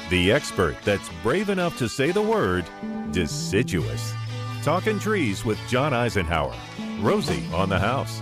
The expert that's brave enough to say the word deciduous. Talking Trees with John Eisenhower. Rosie on the house.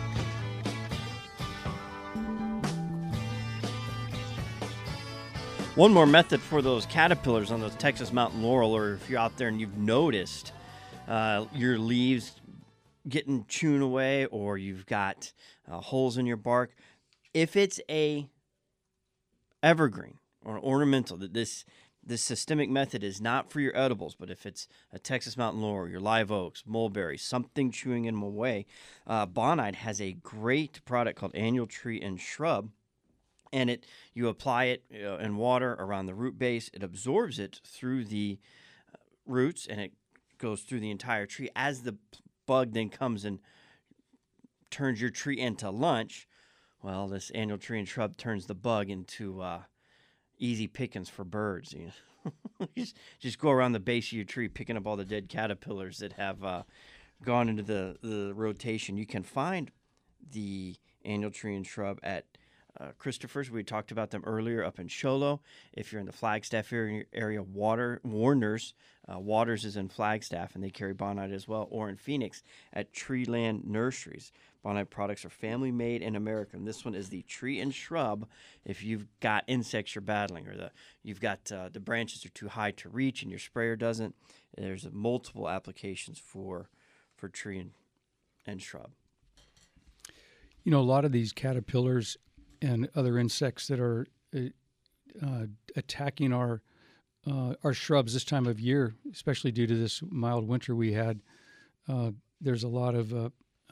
One more method for those caterpillars on those Texas mountain laurel, or if you're out there and you've noticed your leaves getting chewed away, or you've got holes in your bark, if it's a evergreen or ornamental, that this systemic method is not for your edibles, but if it's a Texas mountain laurel, your live oaks, mulberry, something chewing them away, Bonide has a great product called Annual Tree and Shrub. And you apply it in water around the root base. It absorbs it through the roots, and it goes through the entire tree. As the bug then comes and turns your tree into lunch, well, this Annual Tree and Shrub turns the bug into easy pickings for birds. You know? just go around the base of your tree picking up all the dead caterpillars that have gone into the rotation. You can find the Annual Tree and Shrub at Christopher's. We talked about them earlier up in Sholo. If you're in the Flagstaff area, Warner's, Waters is in Flagstaff, and they carry Bonide as well, or in Phoenix at Treeland Nurseries. Bonide products are family made in America, and this one is the Tree and Shrub. If you've got insects you're battling, or you've got the branches are too high to reach and your sprayer doesn't, there's multiple applications for tree and shrub. You know, a lot of these caterpillars and other insects that are attacking our shrubs this time of year, especially due to this mild winter we had. There's a lot of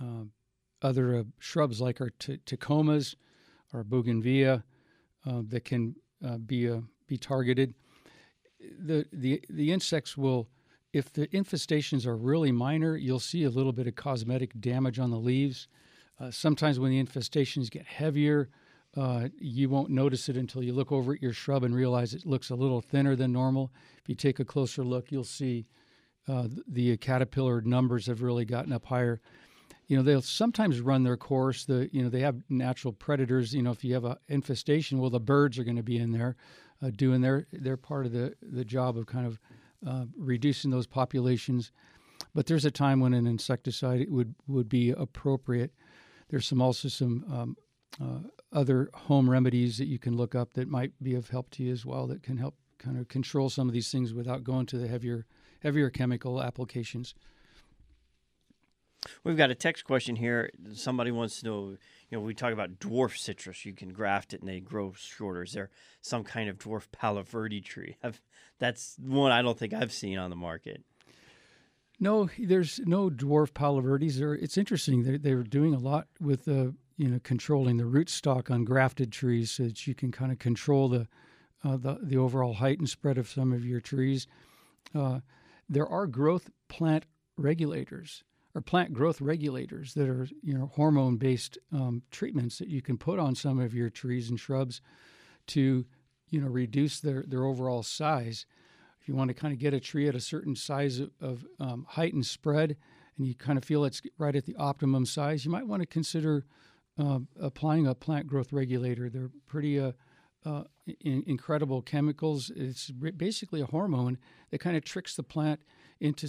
other shrubs like our tacomas, our bougainvillea, that can be targeted. The insects will, if the infestations are really minor, you'll see a little bit of cosmetic damage on the leaves. Sometimes when the infestations get heavier, you won't notice it until you look over at your shrub and realize it looks a little thinner than normal. If you take a closer look, you'll see the caterpillar numbers have really gotten up higher. You know, they'll sometimes run their course. They have natural predators. You know, if you have an infestation, well, the birds are going to be in there doing their part of the job of kind of reducing those populations. But there's a time when an insecticide would be appropriate. There's also some other home remedies that you can look up that might be of help to you as well, that can help kind of control some of these things without going to the heavier chemical applications. We've got a text question here. Somebody wants to know, we talk about dwarf citrus. You can graft it and they grow shorter. Is there some kind of dwarf Palo Verde tree? That's one I don't think I've seen on the market. No, there's no dwarf Palo Verdes. It's interesting. They're doing a lot with controlling the rootstock on grafted trees, so that you can kind of control the overall height and spread of some of your trees. There are plant growth regulators that are hormone-based treatments that you can put on some of your trees and shrubs to reduce their overall size. If you want to kind of get a tree at a certain size of height and spread, and you kind of feel it's right at the optimum size, you might want to consider applying a plant growth regulator. They're pretty incredible chemicals. It's basically a hormone that kind of tricks the plant into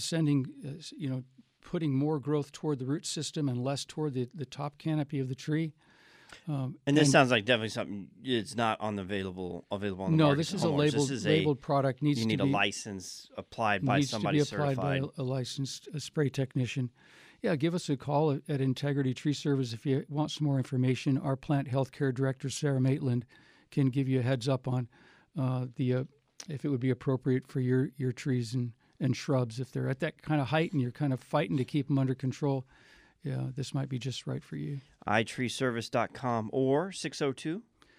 putting more growth toward the root system and less toward the top canopy of the tree. And this sounds like definitely something it's not available on the market. No, this is a labeled product. You need a license applied by somebody certified. Applied by a licensed spray technician. Yeah, give us a call at Integrity Tree Service if you want some more information. Our plant healthcare director, Sarah Maitland, can give you a heads up on if it would be appropriate for your trees and shrubs. If they're at that kind of height and you're kind of fighting to keep them under control, yeah, this might be just right for you. iTreeService.com or 602?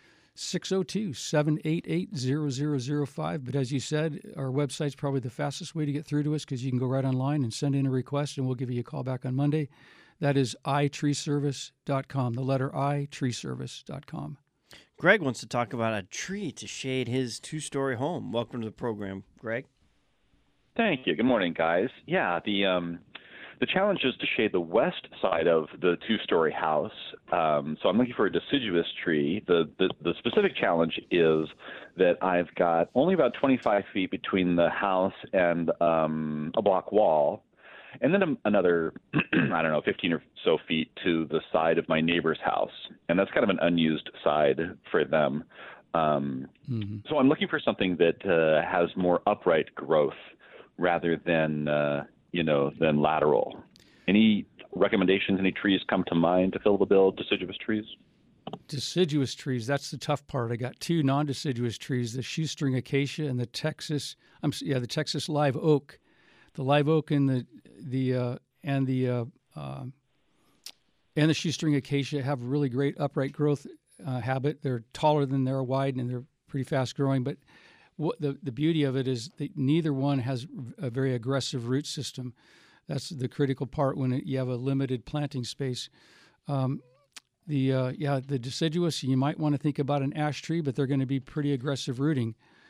602-788-0005. But as you said, our website's probably the fastest way to get through to us, because you can go right online and send in a request, and we'll give you a call back on Monday. That is iTreeService.com, the letter iTreeService.com. Greg wants to talk about a tree to shade his 2-story home. Welcome to the program, Greg. Thank you. Good morning, guys. Yeah, the The challenge is to shade the west side of the two-story house. So I'm looking for a deciduous tree. The specific challenge is that I've got only about 25 feet between the house and a block wall, and then another, I don't know, 15 or so feet to the side of my neighbor's house. And that's kind of an unused side for them. So I'm looking for something that has more upright growth rather than, than lateral. Any recommendations, any trees come to mind to fill the bill of deciduous trees? Deciduous trees, that's the tough part. I got two non-deciduous trees, the shoestring acacia and the Texas live oak. The live oak and the shoestring acacia have really great upright growth habit. They're taller than they're wide, and they're pretty fast growing. But the beauty of it is that neither one has a very aggressive root system. That's the critical part when you have a limited planting space. The deciduous, you might want to think about an ash tree, but they're going to be pretty aggressive rooting.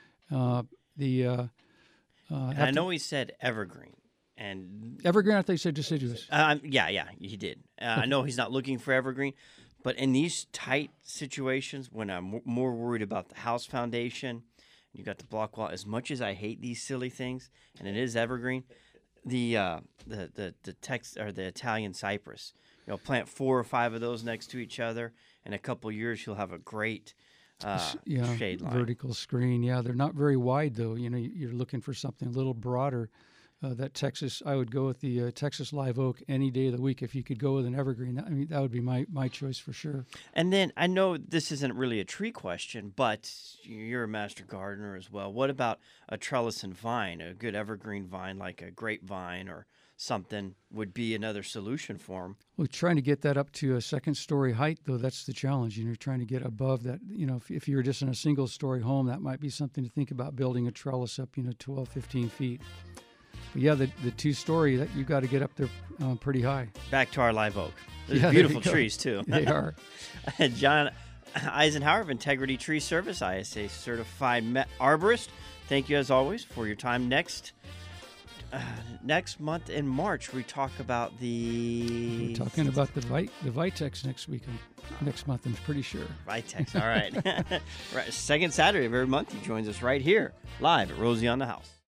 And I know he said evergreen. And evergreen, I think he said deciduous. Yeah, he did. I know he's not looking for evergreen, but in these tight situations, when I'm more worried about the house foundation, you got the block wall. As much as I hate these silly things, and it is evergreen, the Italian cypress. Plant 4 or 5 of those next to each other. In a couple of years, you'll have a great shade line. Vertical screen. Yeah, they're not very wide though. You're looking for something a little broader. That Texas, I would go with the Texas live oak any day of the week. If you could go with an evergreen, that would be my choice for sure. And then I know this isn't really a tree question, but you're a master gardener as well. What about a trellis and vine? A good evergreen vine like a grapevine or something would be another solution for them. Well, trying to get that up to a second-story height, though, that's the challenge. You're trying to get above that. If you're just in a single-story home, that might be something to think about, building a trellis up, 12, 15 feet. But yeah, the two-story, that you've got to get up there pretty high. Back to our live oak. There's beautiful trees, too. They are. John Eisenhower of Integrity Tree Service, ISA certified arborist. Thank you, as always, for your time. Next month in March, we talk about We're talking about the Vitex next month, I'm pretty sure. Vitex, all right. Right. Second Saturday of every month, he joins us right here, live at Rosie on the House.